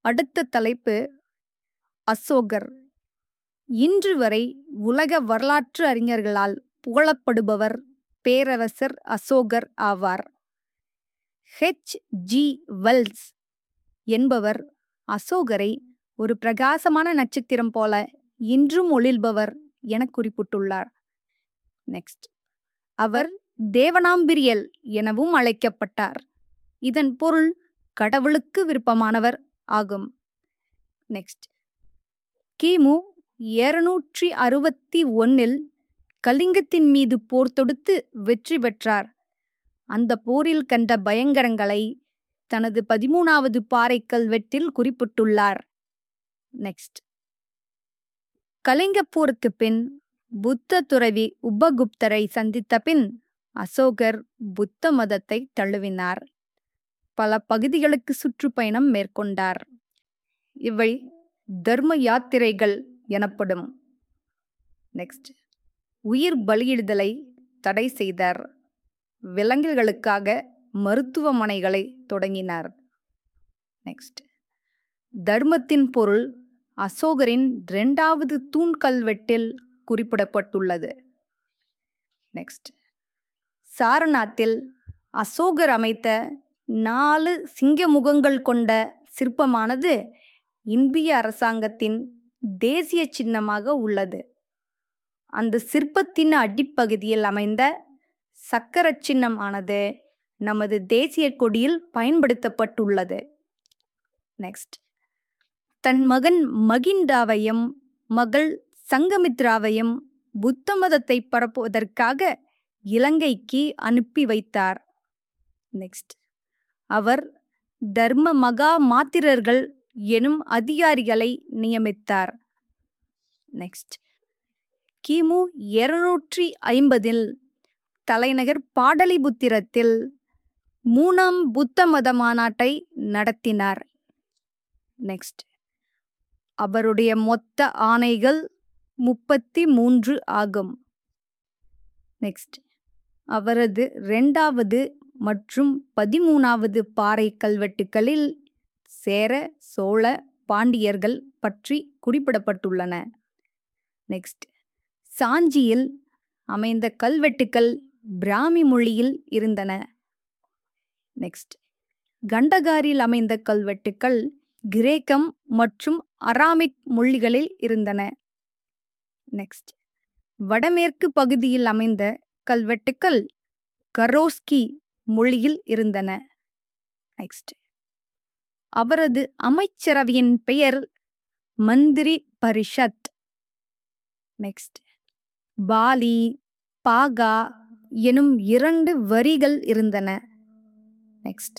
அடுத்த தலைப்பு அசோகர். இன்று வரை உலக வரலாற்று அறிஞர்களால் புகழப்படுபவர் பேரரசர் அசோகர் ஆவார். H.G. வெல்ஸ் என்பவர் அசோகரை ஒரு பிரகாசமான நட்சத்திரம் போல இன்றும் ஒளிர்பவர் என குறிப்பிட்டுள்ளார். நெக்ஸ்ட், அவர் தேவனாம்பிரியல் எனவும் அழைக்கப்பட்டார். இதன் பொருள் கடவுளுக்கு விருப்பமானவர் ஆகும். நெக்ஸ்ட், கிமு 261 கலிங்கத்தின் மீது போர் தொடுத்து வெற்றி பெற்றார். அந்த போரில் கண்ட பயங்கரங்களை தனது 13வது பாறை கல்வெட்டில் குறிப்பிட்டுள்ளார். நெக்ஸ்ட், கலிங்கப் போருக்கு பின் புத்த துறவி உபகுப்தரை சந்தித்த பின் அசோகர் புத்த மதத்தை தழுவினார். பல பகுதிகளுக்கு சுற்றுப்பயணம் மேற்கொண்டார். இவை தர்ம யாத்திரைகள் எனப்படும். நெக்ஸ்ட், உயிர் பலியிடுதலை தடை செய்தார். விலங்குகளுக்காக மருத்துவமனைகளை தொடங்கினார். நெக்ஸ்ட், தர்மத்தின் பொருள் அசோகரின் 2வது தூண் கல்வெட்டில் குறிப்பிடப்பட்டுள்ளது. நெக்ஸ்ட், சாரநாத்தில் அசோகர் அமைத்த 4 சிங்க முகங்கள் கொண்ட சிற்பமானது இந்திய அரசாங்கத்தின் தேசிய சின்னமாக உள்ளது. அந்த சிற்பத்தின் அடிப்பகுதியில் அமைந்த சக்கர சின்னமானது நமது தேசிய கொடியில் பயன்படுத்தப்பட்டுள்ளது. நெக்ஸ்ட், தன் மகன் மகிந்தாவையும் மகள் சங்கமித்ராவையும் புத்த மதத்தை பரப்புவதற்காக இலங்கைக்கு அனுப்பி வைத்தார். நெக்ஸ்ட், அவர் தர்ம மகா மாத்திரர்கள் எனும் அதிகாரிகளை நியமித்தார். நெக்ஸ்ட், கிமு 250 தலைநகர் பாடலிபுத்திரத்தில் 3ஆம் புத்த மத மாநாட்டை நடத்தினார். நெக்ஸ்ட், அவருடைய மொத்த ஆணைகள் 33 ஆகும். நெக்ஸ்ட், அவரது 2வது மற்றும் 13வது பாறை கல்வெட்டுகளில் சேர, சோழ, பாண்டியர்கள் பற்றி குறிப்பிடப்பட்டுள்ளன. நெக்ஸ்ட், சாஞ்சியில் அமைந்த கல்வெட்டுக்கள் பிராமி மொழியில் இருந்தன. நெக்ஸ்ட், கண்டகாரில் அமைந்த கல்வெட்டுக்கள் கிரேக்கம் மற்றும் அராமிக் மொழிகளில் இருந்தன. நெக்ஸ்ட், வடமேற்கு பகுதியில் அமைந்த கல்வெட்டுக்கள் கரோஸ்கி மொழியில் இருந்தன. நெக்ஸ்ட், அவரது அமைச்சரவையின் பெயர் மந்திரி பரிஷத். நெக்ஸ்ட், பாலி, பாகா எனும் 2 வரிகள் இருந்தன. நெக்ஸ்ட்,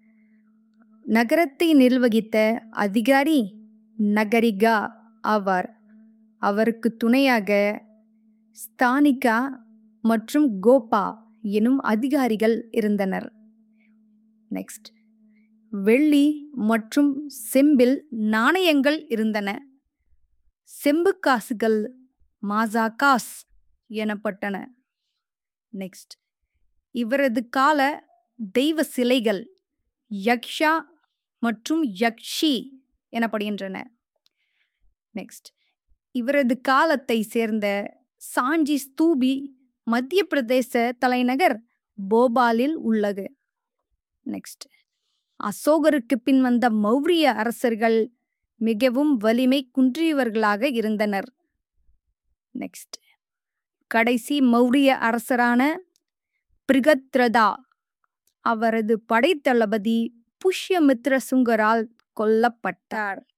நகரத்தை நிர்வகித்த அதிகாரி நகரிகா ஆவார். அவருக்கு துணையாக ஸ்தானிகா மற்றும் கோபா எனும் அதிகாரிகள் இருந்தனர். நெக்ஸ்ட், வெள்ளி மற்றும் செம்பில் நாணயங்கள் இருந்தன. செம்பு காசுகள் மாசாகாஸ் எனப்பட்டன. நெக்ஸ்ட், இவரது கால தெய்வ சிலைகள் யக்ஷா மற்றும் யக்ஷி எனப்படுகின்றன. நெக்ஸ்ட், இவரது காலத்தை சேர்ந்த சாஞ்சி ஸ்தூபி மத்திய பிரதேச தலைநகர் போபாலில் உள்ளது. நெக்ஸ்ட், அசோகருக்கு பின் வந்த மௌரிய அரசர்கள் மிகவும் வலிமை குன்றியவர்களாக இருந்தனர். நெக்ஸ்ட், கடைசி மௌரிய அரசரான பிருகத்ரதா அவரது படைத்தளபதி புஷ்யமித்ர சுங்கரால் கொல்லப்பட்டார்.